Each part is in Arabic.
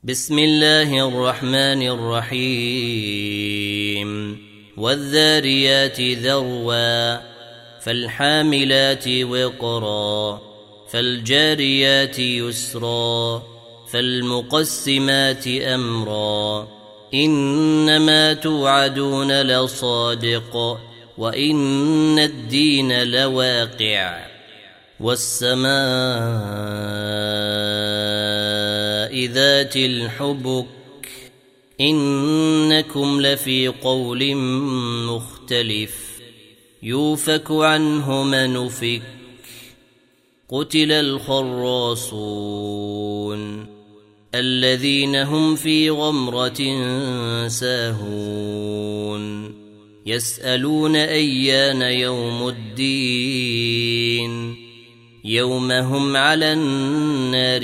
بسم الله الرحمن الرحيم والذاريات ذروا فالحاملات وقرا فالجاريات يسرا فالمقسمات أمرا إنما توعدون لصادق وإن الدين لواقع والسماء ذات الحبك إنكم لفي قول مختلف يوفك عنه من أفك قتل الخراصون الذين هم في غمرة ساهون يسألون أيان يوم الدين يوم هم على النار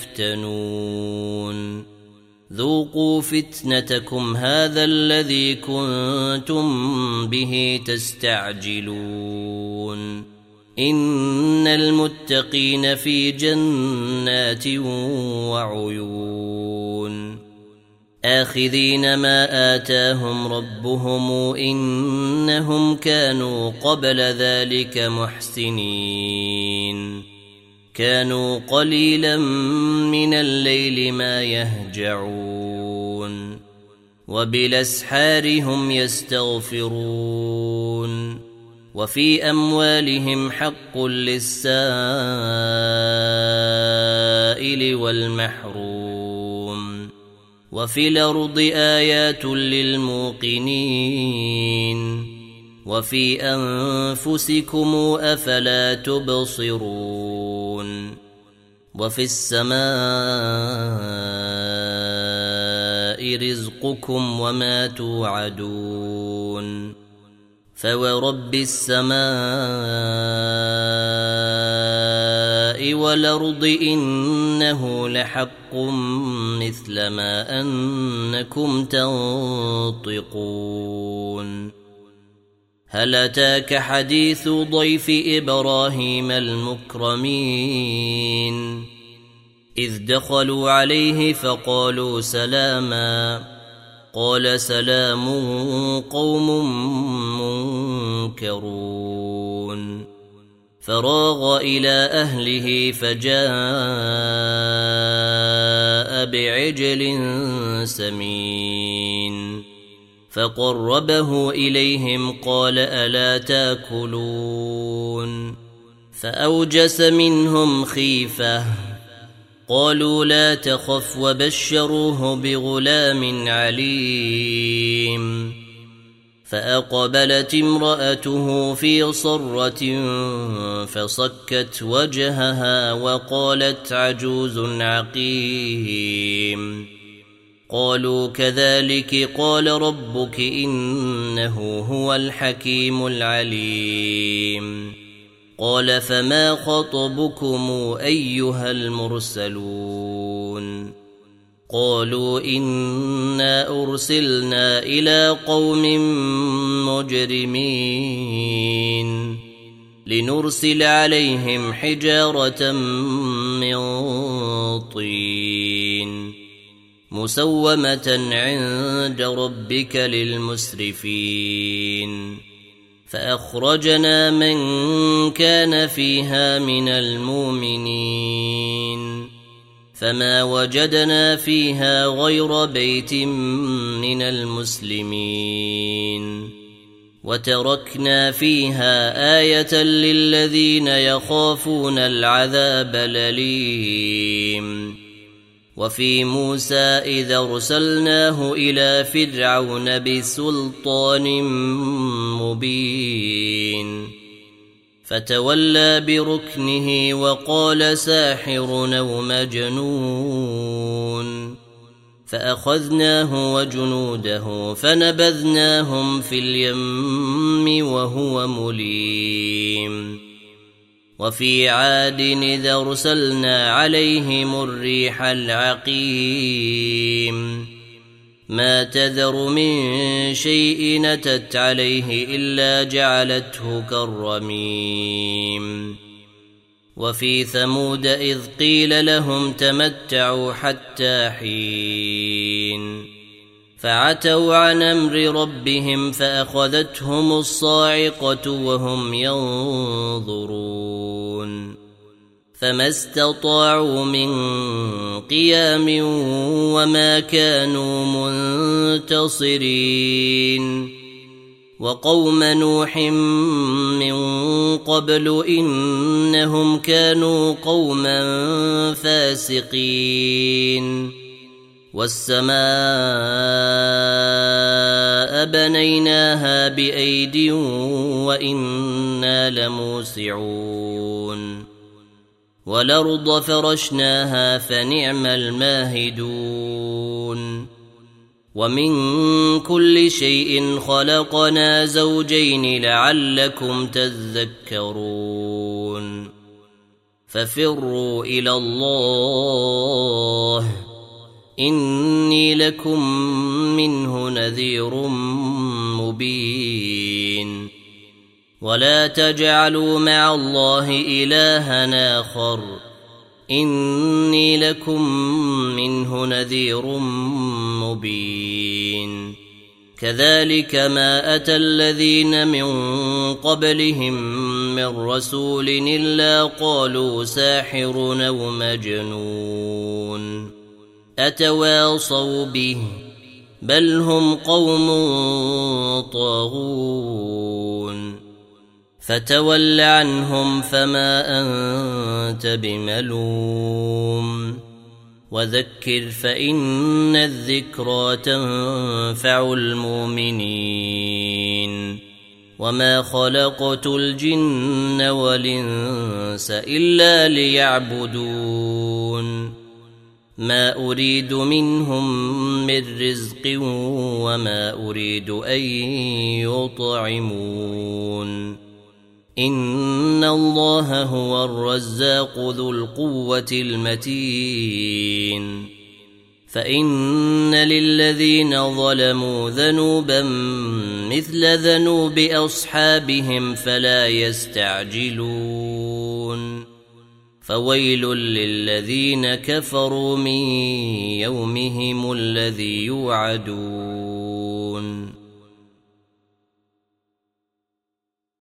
يفتنون ذوقوا فتنتكم هذا الذي كنتم به تستعجلون إن المتقين في جنات وعيون آخذين ما آتاهم ربهم إنهم كانوا قبل ذلك محسنين كانوا قليلا من الليل ما يهجعون وبالأسحار هم يستغفرون وفي أموالهم حق للسائل والمحروم وفي الأرض آيات للموقنين وفي أنفسكم أفلا تبصرون وفي السماء رزقكم وما توعدون فورب السماء والأرض إنه لحق مثل ما أنكم تنطقون هل أتاك حديث ضيف إبراهيم المكرمين إذ دخلوا عليه فقالوا سلاما قال سلام قوم منكرون فراغ إلى أهله فجاء بعجل سمين فقربه إليهم قال ألا تاكلون فأوجس منهم خيفة قالوا لا تخف وبشروه بغلام عليم فأقبلت امرأته في صرة فصكت وجهها وقالت عجوز عقيم قالوا كذلك قال ربك إنه هو الحكيم العليم قال فما خطبكم أيها المرسلون قالوا إنا أرسلنا إلى قوم مجرمين لنرسل عليهم حجارة من طين مسومة عند ربك للمسرفين فأخرجنا من كان فيها من المؤمنين فما وجدنا فيها غير بيت من المسلمين وتركنا فيها آية للذين يخافون العذاب الأليم وفي موسى إذا أرسلناه إلى فرعون بسلطان مبين فتولى بركنه وقال ساحر أو مجنون فأخذناه وجنوده فنبذناهم في اليم وهو مليم وفي عاد إذا أرسلنا عليهم الريح العقيم ما تذر من شيء نتت عليه إلا جعلته كالرميم وفي ثمود إذ قيل لهم تمتعوا حتى حين فعتوا عن أمر ربهم فأخذتهم الصاعقة وهم ينظرون فما استطاعوا من قيام وما كانوا منتصرين وقوم نوح من قبل إنهم كانوا قوما فاسقين والسماء بنيناها بأيد وإنا لموسعون والأرض فرشناها فنعم الماهدون ومن كل شيء خلقنا زوجين لعلكم تذكرون ففروا إلى الله إني لكم منه نذير مبين ولا تجعلوا مع الله إلها آخر إني لكم منه نذير مبين كذلك ما أتى الذين من قبلهم من رسول إلا قالوا ساحر أو مجنون أتواصوا به بل هم قوم طاغون فتول عنهم فما أنت بملوم وذكر فإن الذكرى تنفع المؤمنين وما خلقت الجن والإنس إلا ليعبدون ما أريد منهم من رزق وما أريد أن يطعمون إن الله هو الرزاق ذو القوة المتين فإن للذين ظلموا ذنوبا مثل ذنوب أصحابهم فلا يستعجلون فويل للذين كفروا من يومهم الذي يوعدون